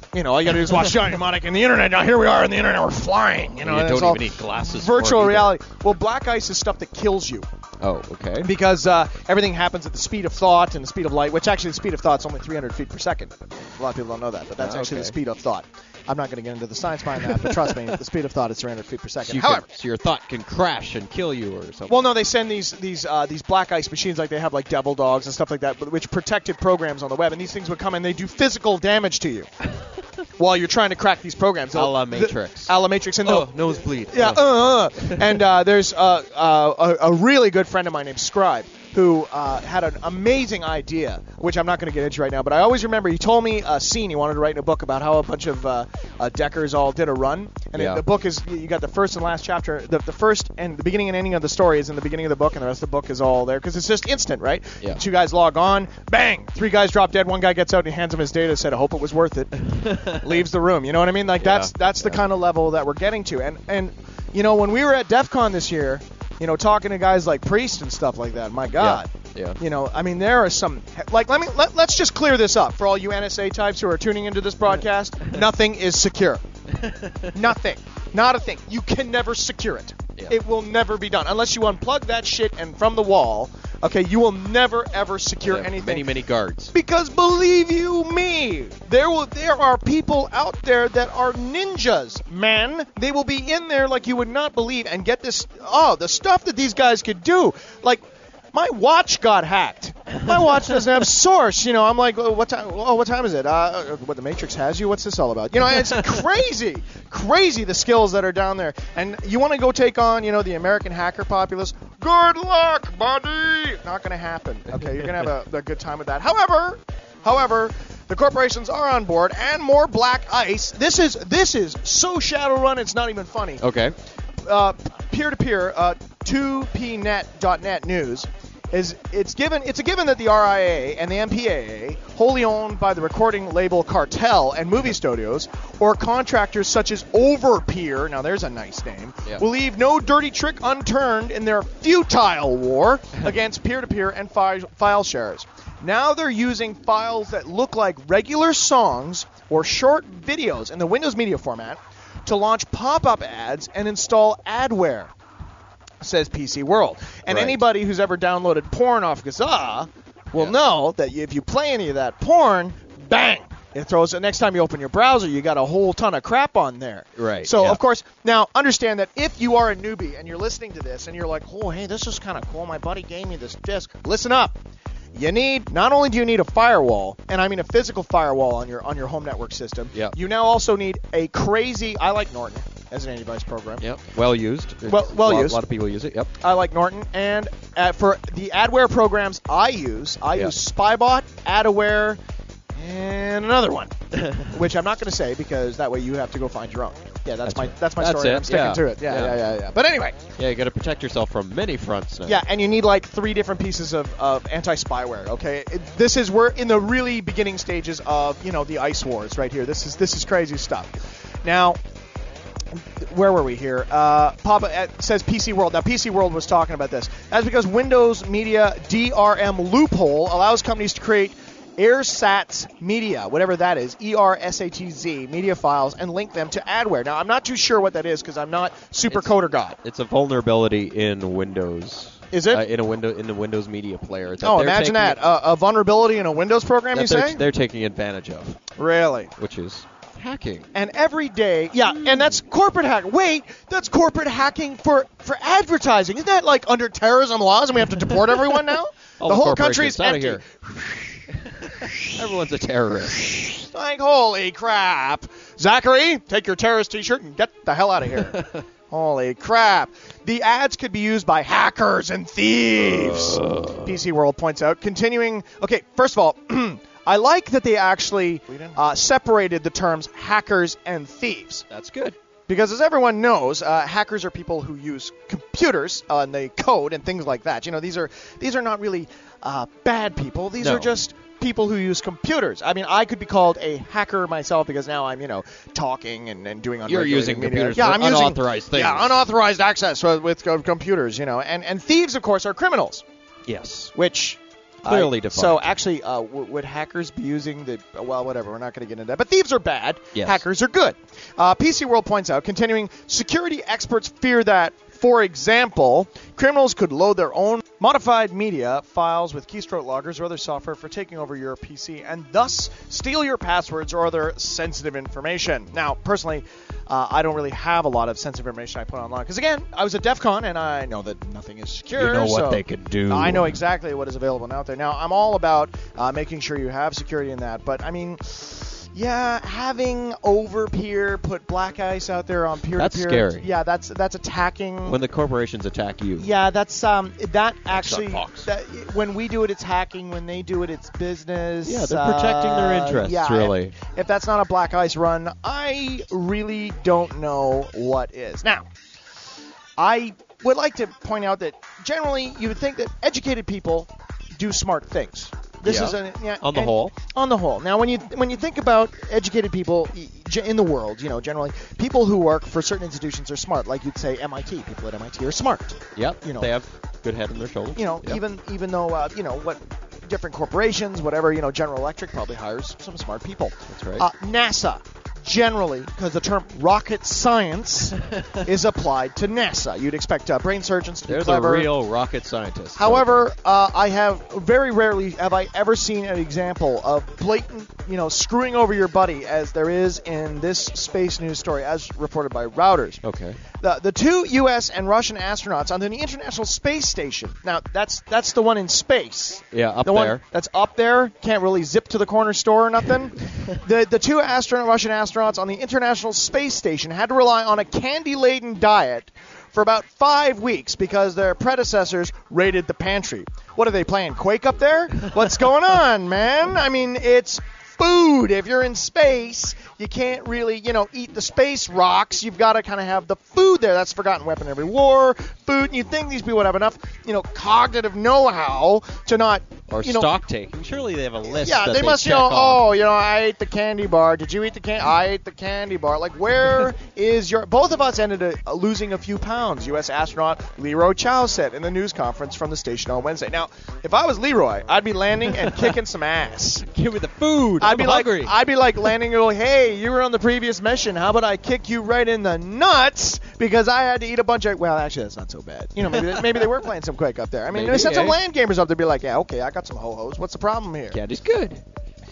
all you got to do is watch Johnny Mnemonic and the internet. Now here we are on the internet. We're flying. You and don't it's all even need glasses. virtual for it either. reality. Well, black ice is stuff that kills you. Oh, okay. Because everything happens at the speed of thought and the speed of light, which actually the speed of thought is only 300 feet per second. A lot of people don't know that, but that's actually the speed of thought. I'm not going to get into the science behind that, but trust me, the speed of thought is 300 feet per second. However, so your thought can crash and kill you or something. well, no, they send these black ice machines, like they have like Devil Dogs and stuff like that, which protected programs on the web, and these things would come and they do physical damage to you while you're trying to crack these programs. A la Matrix. A la Matrix. And nosebleed. Yeah. And there's a really good friend of mine named Scribe who had an amazing idea, which I'm not going to get into right now, but I always remember he told me a scene he wanted to write in a book about how a bunch of Deckers all did a run. And the book is, you got the first and last chapter, the first and the beginning and ending of the story is in the beginning of the book, and the rest of the book is all there, because it's just instant, right? Yeah. 2 guys log on, bang, 3 guys drop dead, 1 guy gets out and he hands him his data, said, I hope it was worth it, leaves the room. You know what I mean? Like, that's the kind of level that we're getting to. And when we were at DEF CON this year, talking to guys like Priest and stuff like that, my God. Yeah. I mean, there are some, like, let's just clear this up for all you NSA types who are tuning into this broadcast. Nothing is secure. Nothing. Not a thing. You can never secure it. Yeah. It will never be done. Unless you unplug that shit and from the wall, okay, you will never, ever secure anything. Many, many guards. Because believe you me, there are people out there that are ninjas, man. They will be in there like you would not believe and get this, the stuff that these guys could do. Like, my watch got hacked. My watch doesn't have source. I'm like, what time? Oh, what time is it? What, the Matrix has you? What's this all about? It's crazy the skills that are down there. And you want to go take on, the American hacker populace? Good luck, buddy. Not going to happen. Okay, you're going to have a good time with that. However, the corporations are on board, and more black ice. This is so Shadowrun, it's not even funny. Okay. Peer-to-peer, 2pnet.net news it's a given that the RIA and the MPAA, wholly owned by the recording label Cartel and movie studios, or contractors such as Overpeer, now there's a nice name, will leave no dirty trick unturned in their futile war against peer-to-peer and file sharers. Now they're using files that look like regular songs or short videos in the Windows Media format to launch pop-up ads and install adware, says PC World. And anybody who's ever downloaded porn off Kazaa will know that if you play any of that porn, bang, it throws it. Next time you open your browser, you got a whole ton of crap on there. Right. So, of course, now understand that if you are a newbie and you're listening to this and you're like, oh, hey, this is kind of cool. My buddy gave me this disc. Listen up. Not only do you need a firewall, and I mean a physical firewall on your home network system, you now also need a crazy, I like Norton as an antivirus program. Yep. Well used. Well used. A lot of people use it. Yep. I like Norton, and for the adware programs I use Spybot, Adware, and another one, which I'm not going to say because that way you have to go find your own. Yeah, that's my story. I'm sticking to it. Yeah. But anyway. Yeah, you got to protect yourself from many fronts now. Yeah, and you need like 3 different pieces of anti-spyware. Okay, we're in the really beginning stages of the ice wars right here. This is crazy stuff. Now, where were we here? Papa says PC World. Now, PC World was talking about this. That's because Windows Media DRM loophole allows companies to create AirSats media, whatever that is, ERSATZ media files, and link them to adware. Now, I'm not too sure what that is because I'm not super coder god. It's a vulnerability in Windows. Is it? In the Windows Media Player. Imagine that. A vulnerability in a Windows program, you say? They're taking advantage of. Really? Which is hacking. And every day, and that's corporate hacking. Wait, that's corporate hacking for advertising. Isn't that like under terrorism laws and we have to deport everyone now? The whole country's empty. Out of here. Everyone's a terrorist. Like, holy crap. Zachary, take your terrorist t-shirt and get the hell out of here. Holy crap. The ads could be used by hackers and thieves, PC World points out. Continuing, okay, first of all, I like that they actually separated the terms hackers and thieves. That's good. Because as everyone knows, hackers are people who use computers and they code and things like that. These are not really bad people. These are just people who use computers. I mean, I could be called a hacker myself because now I'm, talking and doing unregulated You're using media. computers for unauthorized things. Yeah, unauthorized access with computers, and thieves, of course, are criminals. Yes. Which Clearly defined. So actually, would hackers be using the... Well, whatever. We're not going to get into that. But thieves are bad. Yes. Hackers are good. PC World points out, continuing, security experts fear that, for example, criminals could load their own modified media files with keystroke loggers or other software for taking over your PC and thus steal your passwords or other sensitive information. Now, personally, I don't really have a lot of sensitive information I put online because, again, I was at DEF CON and I know that nothing is secure. You know what so they could do. I know exactly what is available out there. Now, I'm all about making sure you have security in that, but, I mean... Yeah, having Overpeer put Black Ice out there on peer-to-peer. That's scary. Yeah, that's attacking. When the corporations attack you. Yeah, that's that actually. Fox. That, when we do it, it's hacking. When they do it, it's business. Yeah, they're protecting their interests, yeah, really. If that's not a Black Ice run, I really don't know what is. Now, I would like to point out that generally you would think that educated people do smart things. This is on the whole. On the whole. Now, when you think about educated people in the world, generally, people who work for certain institutions are smart. Like you'd say MIT. People at MIT are smart. Yep. They have good head on their shoulders. Yep. Even though what different corporations, whatever, General Electric probably hires some smart people. That's right. NASA. Generally, because the term rocket science is applied to NASA. You'd expect brain surgeons to be clever. They're the real rocket scientists. However, I have very rarely have I ever seen an example of blatant, screwing over your buddy as there is in this space news story, as reported by Reuters. Okay. The two U.S. and Russian astronauts on the International Space Station. Now, that's the one in space. Yeah, up the there. One that's up there. Can't really zip to the corner store or nothing. The two Russian astronauts on the International Space Station had to rely on a candy-laden diet for about 5 weeks because their predecessors raided the pantry. What are they playing, Quake up there? What's going on, man? I mean, it's food. If you're in space, you can't really, eat the space rocks. You've got to kind of have the food there. That's Forgotten Weapon Every War, food. And you'd think these people would have enough, cognitive know-how to not... Or stock taking. Surely they have a list. Yeah, that they must check off. I ate the candy bar. Did you eat the candy? I ate the candy bar. Like, where is your... Both of us ended up losing a few pounds, U.S. astronaut Leroy Chow said in the news conference from the station on Wednesday. Now, if I was Leroy, I'd be landing and kicking some ass. Give me the food. I'd be hungry. like landing and go, hey, you were on the previous mission. How about I kick you right in the nuts because I had to eat a bunch of... Well, actually, that's not so bad. Maybe they were playing some Quake up there. I mean, they sent some land gamers up there to be like, yeah, okay, I got some ho-hos. What's the problem here? Candy's good.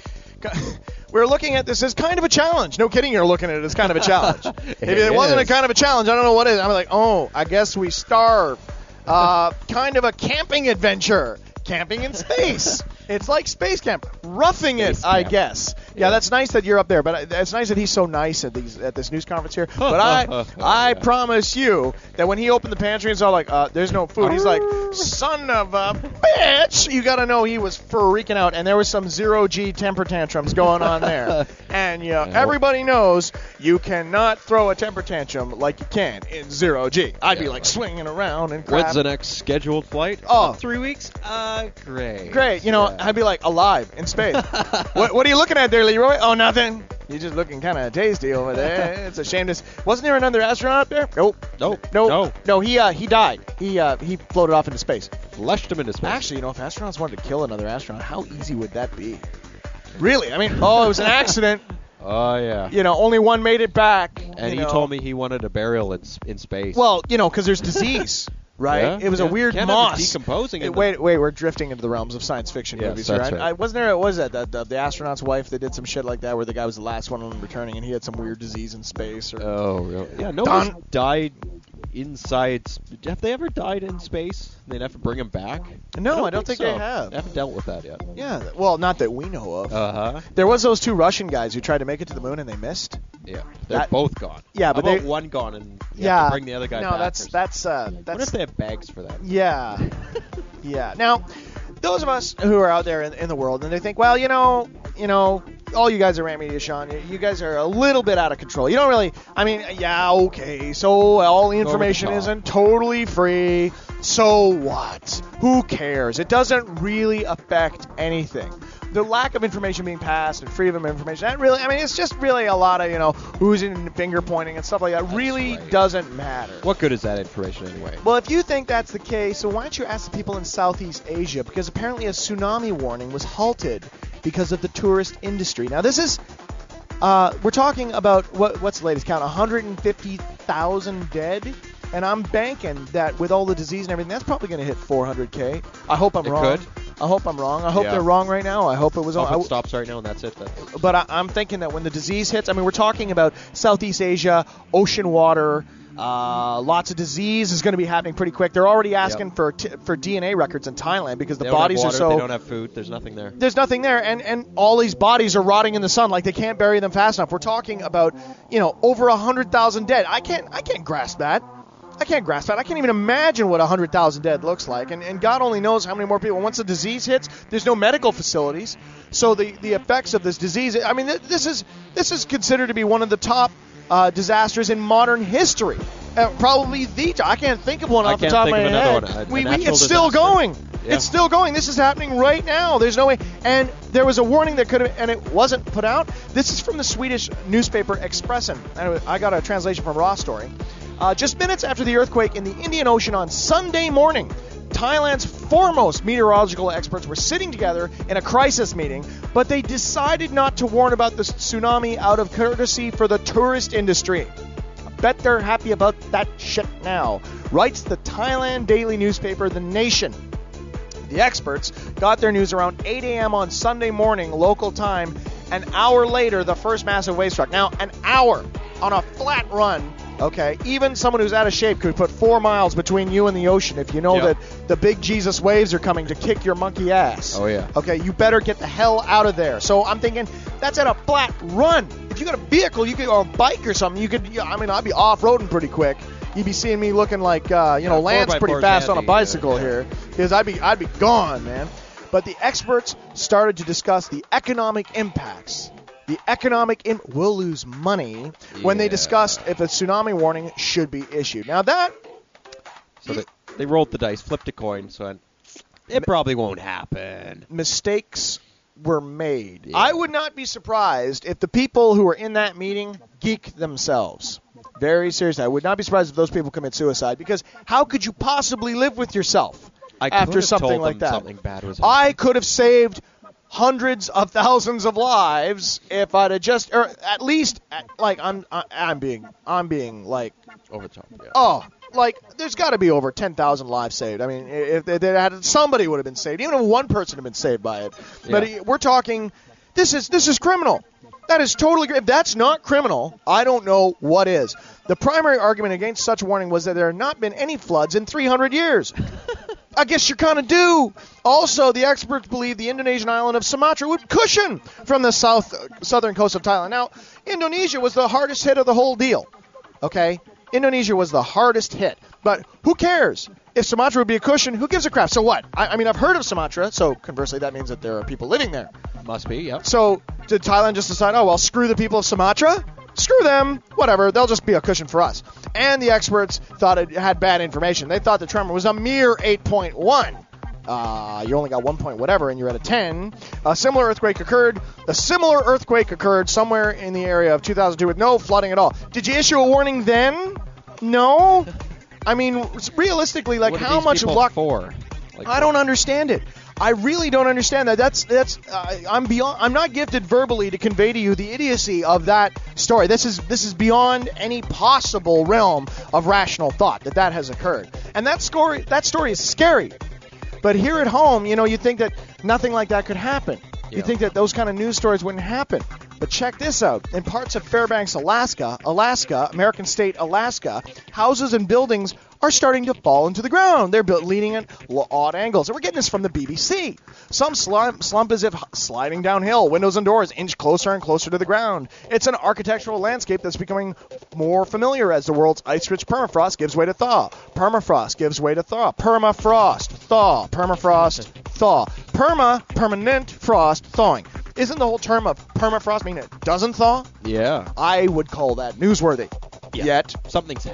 We're looking at this as kind of a challenge. No kidding, you're looking at it as kind of a challenge. If it wasn't a kind of a challenge, I don't know what it is. I'm like, I guess we starve. Kind of a camping adventure. Camping in space. It's like space camp. Roughing it, I guess. Yeah, that's nice that you're up there, but it's nice that he's so nice at this news conference here. But I promise you that when he opened the pantry and saw, like, there's no food, he's like, son of a bitch! You gotta know he was freaking out, and there was some zero-G temper tantrums going on there. And, everybody knows you cannot throw a temper tantrum like you can in zero-G. I'd be, like, swinging around and crap. When's the next scheduled flight? 3 weeks? Great. Great. I'd be like, alive in space. What are you looking at there, Leroy? Oh, nothing. You're just looking kind of tasty over there. It's a shame. Wasn't there another astronaut up there? Nope. No, he died. He floated off into space. Flushed him into space. Actually, if astronauts wanted to kill another astronaut, how easy would that be? Really? I mean, it was an accident. Oh, yeah. Only one made it back. And he told me he wanted a burial in space. Well, because there's disease. Right? Yeah, it was a weird moss. Decomposing. Wait, we're drifting into the realms of science fiction movies here. Right. Wasn't there, the astronaut's wife that did some shit like that where the guy was the last one returning and he had some weird disease in space? Oh, really? Yeah, nobody's died inside. Have they ever died in space? They'd have to bring him back? No, I don't think they have. They haven't dealt with that yet. Yeah, well, not that we know of. Uh-huh. There was those two Russian guys who tried to make it to the moon and they missed. Yeah, they're both gone. Yeah, but How about one gone and you have to bring the other guy back? No, that's. What if they have bags for that? Yeah. Yeah. Now, those of us who are out there in the world and they think, well, all you guys around me, Sean, you guys are a little bit out of control. You don't really, okay, so all the information isn't totally free. So what? Who cares? It doesn't really affect anything. The lack of information being passed and freedom of information, that really, I mean, it's just really a lot of, who's in finger pointing and stuff like that. Really doesn't matter. What good is that information anyway? Well, if you think that's the case, so why don't you ask the people in Southeast Asia? Because apparently a tsunami warning was halted because of the tourist industry. Now, this is, we're talking about, what's the latest count? 150,000 dead? And I'm banking that with all the disease and everything, that's probably going to hit 400K. I hope I'm wrong. It could. I hope I'm wrong. I hope they're wrong right now. I hope it was. It stops right now and that's it. But I'm thinking that when the disease hits, I mean, we're talking about Southeast Asia, ocean water, lots of disease is going to be happening pretty quick. They're already asking for DNA records in Thailand because the bodies are so. They don't have food. There's nothing there. There's nothing there, and all these bodies are rotting in the sun. Like they can't bury them fast enough. We're talking about over 100,000 dead. I can't grasp that. I can't grasp that. I can't even imagine what 100,000 dead looks like. And God only knows how many more people. Once the disease hits, there's no medical facilities. So the effects of this disease, I mean, this is considered to be one of the top disasters in modern history. Probably I can't think of one off the top of my head. It's still going. Yeah. It's still going. This is happening right now. There's no way. And there was a warning that could have, and it wasn't put out. This is from the Swedish newspaper Expressen. I got a translation from Raw Story. Just minutes after the earthquake in the Indian Ocean on Sunday morning, Thailand's foremost meteorological experts were sitting together in a crisis meeting, but they decided not to warn about the tsunami out of courtesy for the tourist industry. I bet they're happy about that shit now, writes the Thailand daily newspaper The Nation. The experts got their news around 8 a.m. on Sunday morning, local time. An hour later, the first massive wave struck. Now, an hour on a flat run. Okay, even someone who's out of shape could put 4 miles between you and the ocean if you know that the big Jesus waves are coming to kick your monkey ass. Oh, yeah. Okay, you better get the hell out of there. So I'm thinking that's at a flat run. If you got a vehicle, or a bike or something, you could, I'd be off-roading pretty quick. You'd be seeing me looking like, Lance pretty fast on a bicycle here. Because I'd be gone, man. But the experts started to discuss the economic impacts. We'll lose money when they discussed if a tsunami warning should be issued. Now that... So they rolled the dice, flipped a coin, so it probably won't happen. Mistakes were made. Yeah. I would not be surprised if the people who were in that meeting geek themselves. Very seriously. I would not be surprised if those people commit suicide, because how could you possibly live with yourself after something like that? Something bad was happening. I could have saved hundreds of thousands of lives if I'd have just, or at least, like I'm being like over the top. Yeah. Oh, like there's got to be over 10,000 lives saved. I mean, if they had, somebody would have been saved, even if one person had been saved by it. Yeah. But we're talking, this is criminal. That is totally. If that's not criminal, I don't know what is. The primary argument against such warning was that there had not been any floods in 300 years. I guess you're kind of due. Also, the experts believe the Indonesian island of Sumatra would cushion from the southern coast of Thailand. Now, Indonesia was the hardest hit of the whole deal. Okay? Indonesia was the hardest hit. But who cares? If Sumatra would be a cushion, who gives a crap? So what? I mean, I've heard of Sumatra, so conversely, that means that there are people living there. Must be, yeah. So did Thailand just decide, oh, well, screw the people of Sumatra? Screw them. Whatever. They'll just be a cushion for us. And the experts thought it had bad information. They thought the tremor was a mere 8.1. You only got 1 point whatever, and you're at a 10. A similar earthquake occurred somewhere in the area of 2002 with no flooding at all. Did you issue a warning then? No. I mean, realistically, like, how much luck for? Like, I don't understand it. I really don't understand that. I'm not gifted verbally to convey to you the idiocy of that story. This is beyond any possible realm of rational thought that has occurred. And that story is scary. But here at home, you think that nothing like that could happen. You think that those kind of news stories wouldn't happen. But check this out. In parts of Fairbanks, Alaska, American state Alaska, houses and buildings are starting to fall into the ground. They're leaning at odd angles. And we're getting this from the BBC. Some slump as if sliding downhill. Windows and doors inch closer and closer to the ground. It's an architectural landscape that's becoming more familiar as the world's ice-rich permafrost gives way to thaw. Permafrost gives way to thaw. Permafrost, thaw. Permafrost, thaw. Permanent frost, thawing. Isn't the whole term of permafrost mean it doesn't thaw? Yeah. I would call that newsworthy. Yeah. Yet something's happening there.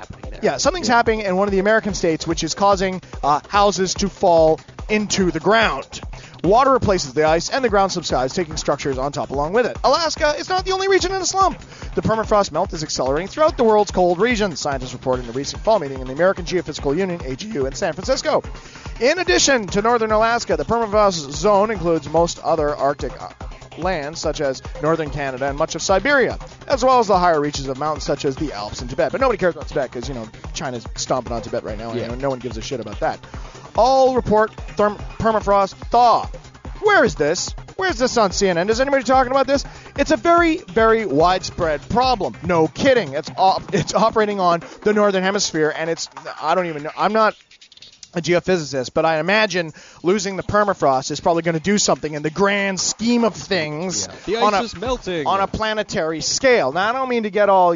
Yeah, something's happening in one of the American states which is causing houses to fall into the ground. Water replaces the ice and the ground subsides, taking structures on top along with it. Alaska is not the only region in a slump. The permafrost melt is accelerating throughout the world's cold regions, scientists reported in a recent fall meeting in the American Geophysical Union, AGU, in San Francisco. In addition to northern Alaska, the permafrost zone includes most other Arctic lands, such as northern Canada and much of Siberia, as well as the higher reaches of mountains such as the Alps and Tibet. But nobody cares about Tibet because, China's stomping on Tibet right now, and no one gives a shit about that. All report permafrost thaw. Where is this? Where's this on CNN? Is anybody talking about this? It's a very, very widespread problem. No kidding. It's operating on the northern hemisphere, and I don't even know. I'm not a geophysicist, but I imagine losing the permafrost is probably going to do something in the grand scheme of things. Yeah. The ice is melting on a planetary scale. Now, I don't mean to get all,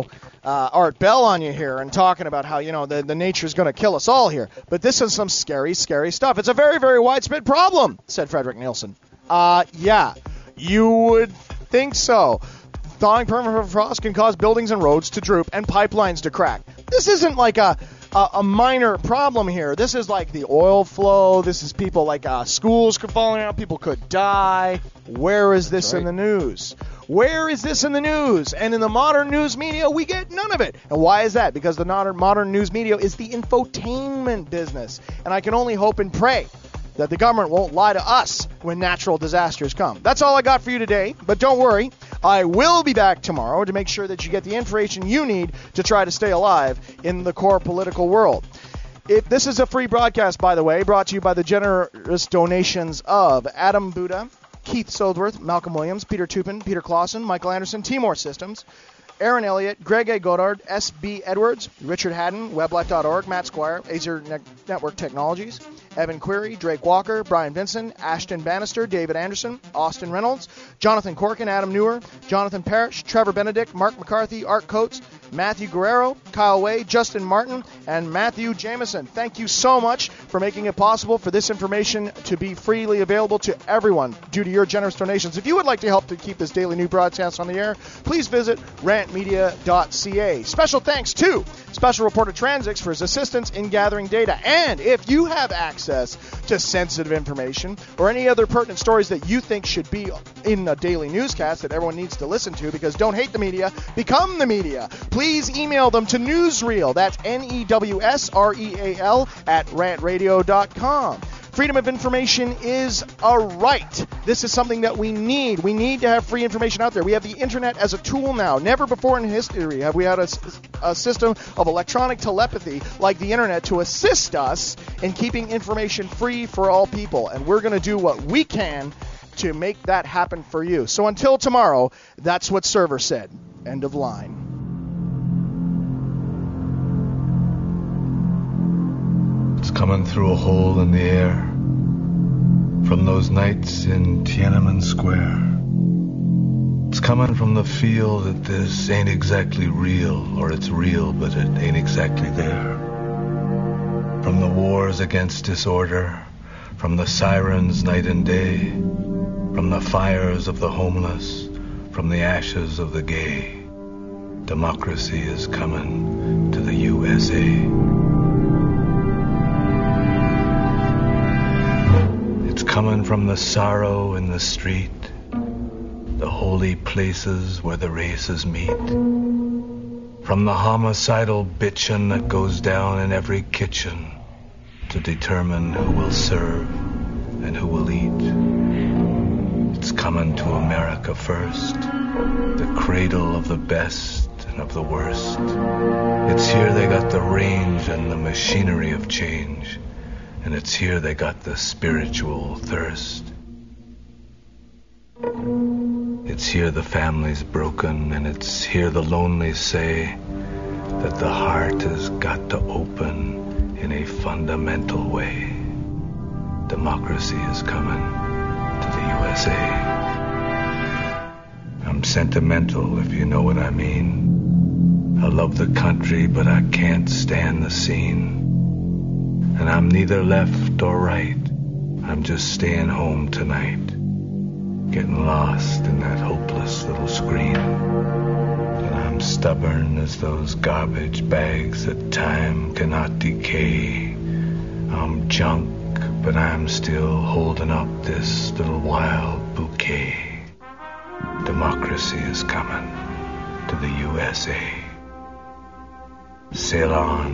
Art Bell on you here and talking about how, the nature is going to kill us all here. But this is some scary, scary stuff. It's a very, very widespread problem, said Frederick Nielsen. Yeah, you would think so. Thawing permafrost can cause buildings and roads to droop and pipelines to crack. This isn't like a minor problem here. This is like the oil flow. This is people like schools could fall out. People could die. Where is this in the news? Where is this in the news? And in the modern news media, we get none of it. And why is that? Because the modern news media is the infotainment business. And I can only hope and pray that the government won't lie to us when natural disasters come. That's all I got for you today, but don't worry. I will be back tomorrow to make sure that you get the information you need to try to stay alive in the core political world. This is a free broadcast, by the way, brought to you by the generous donations of Adam Buda, Keith Sothworth, Malcolm Williams, Peter Tupin, Peter Clausen, Michael Anderson, Timor Systems, Aaron Elliott, Greg A. Goddard, S.B. Edwards, Richard Haddon, Weblife.org, Matt Squire, Acer Network Technologies, Evan Query, Drake Walker, Brian Vinson, Ashton Bannister, David Anderson, Austin Reynolds, Jonathan Corkin, Adam Newer, Jonathan Parrish, Trevor Benedict, Mark McCarthy, Art Coates, Matthew Guerrero, Kyle Way, Justin Martin, and Matthew Jameson. Thank you so much for making it possible for this information to be freely available to everyone due to your generous donations. If you would like to help to keep this daily new broadcast on the air, please visit rantmedia.ca. Special thanks to Special Reporter Transix for his assistance in gathering data. And if you have access to sensitive information or any other pertinent stories that you think should be in a daily newscast that everyone needs to listen to, because don't hate the media, become the media, please email them to newsreel, that's NEWSREAL @rantradio.com. Freedom of information is a right. This is something that we need. We need to have free information out there. We have the internet as a tool now. Never before in history have we had a system of electronic telepathy like the internet to assist us in keeping information free for all people. And we're going to do what we can to make that happen for you. So until tomorrow, that's what Server said. End of line. It's coming through a hole in the air from those nights in Tiananmen Square. It's coming from the feel that this ain't exactly real, or it's real but it ain't exactly there. From the wars against disorder, from the sirens night and day, from the fires of the homeless, from the ashes of the gay, democracy is coming to the USA. It's coming from the sorrow in the street, the holy places where the races meet, from the homicidal bitchin' that goes down in every kitchen to determine who will serve and who will eat. It's coming to America first, the cradle of the best and of the worst. It's here they got the range and the machinery of change. And it's here they got the spiritual thirst. It's here the family's broken, and it's here the lonely say that the heart has got to open in a fundamental way. Democracy is coming to the USA. I'm sentimental, if you know what I mean. I love the country, but I can't stand the scene. And I'm neither left or right. I'm just staying home tonight, getting lost in that hopeless little screen. And I'm I'm stubborn as those garbage bags that time cannot decay. I'm junk, but I'm still holding up this little wild bouquet. Democracy is coming to the USA. Sail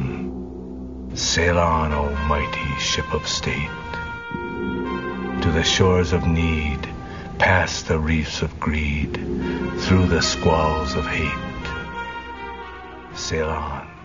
on, O mighty ship of state, to the shores of need, past the reefs of greed, through the squalls of hate. Sail on.